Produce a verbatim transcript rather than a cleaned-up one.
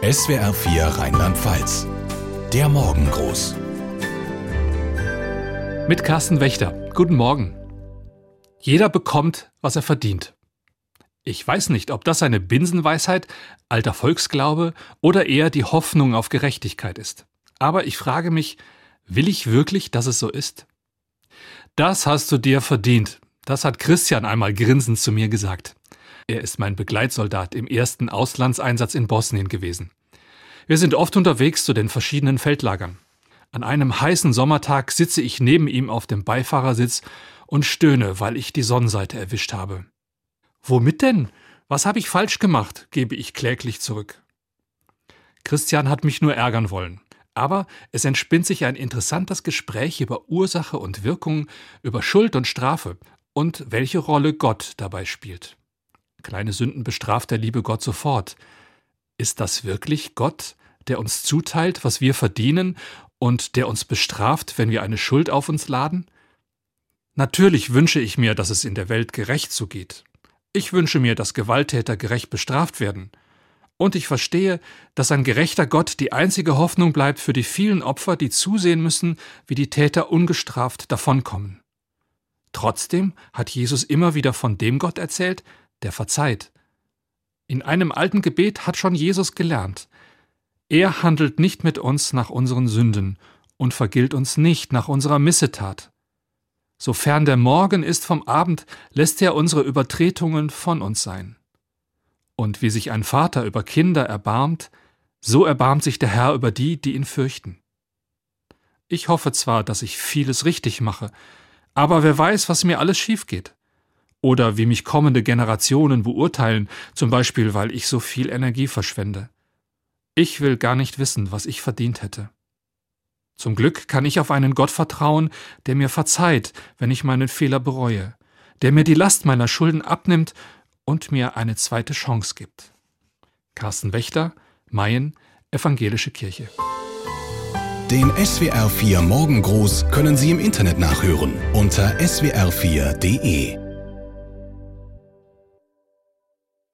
S W R vier Rheinland-Pfalz. Der Morgengruß. Mit Carsten Wächter. Guten Morgen. Jeder bekommt, was er verdient. Ich weiß nicht, ob das eine Binsenweisheit, alter Volksglaube oder eher die Hoffnung auf Gerechtigkeit ist. Aber ich frage mich, will ich wirklich, dass es so ist? Das hast du dir verdient. Das hat Christian einmal grinsend zu mir gesagt. Er ist mein Begleitsoldat im ersten Auslandseinsatz in Bosnien gewesen. Wir sind oft unterwegs zu den verschiedenen Feldlagern. An einem heißen Sommertag sitze ich neben ihm auf dem Beifahrersitz und stöhne, weil ich die Sonnenseite erwischt habe. »Womit denn? Was habe ich falsch gemacht?« gebe ich kläglich zurück. Christian hat mich nur ärgern wollen. Aber es entspinnt sich ein interessantes Gespräch über Ursache und Wirkung, über Schuld und Strafe und welche Rolle Gott dabei spielt. Kleine Sünden bestraft der liebe Gott sofort. Ist das wirklich Gott, der uns zuteilt, was wir verdienen und der uns bestraft, wenn wir eine Schuld auf uns laden? Natürlich wünsche ich mir, dass es in der Welt gerecht zugeht. Ich wünsche mir, dass Gewalttäter gerecht bestraft werden. Und ich verstehe, dass ein gerechter Gott die einzige Hoffnung bleibt für die vielen Opfer, die zusehen müssen, wie die Täter ungestraft davonkommen. Trotzdem hat Jesus immer wieder von dem Gott erzählt, der verzeiht. In einem alten Gebet hat schon Jesus gelernt. Er handelt nicht mit uns nach unseren Sünden und vergilt uns nicht nach unserer Missetat. Sofern der Morgen ist vom Abend, lässt er unsere Übertretungen von uns sein. Und wie sich ein Vater über Kinder erbarmt, so erbarmt sich der Herr über die, die ihn fürchten. Ich hoffe zwar, dass ich vieles richtig mache, aber wer weiß, was mir alles schief geht. Oder wie mich kommende Generationen beurteilen, zum Beispiel, weil ich so viel Energie verschwende. Ich will gar nicht wissen, was ich verdient hätte. Zum Glück kann ich auf einen Gott vertrauen, der mir verzeiht, wenn ich meinen Fehler bereue, der mir die Last meiner Schulden abnimmt und mir eine zweite Chance gibt. Carsten Wächter, Mayen, Evangelische Kirche. Den S W R vier Morgengruß können Sie im Internet nachhören unter S W R vier punkt de.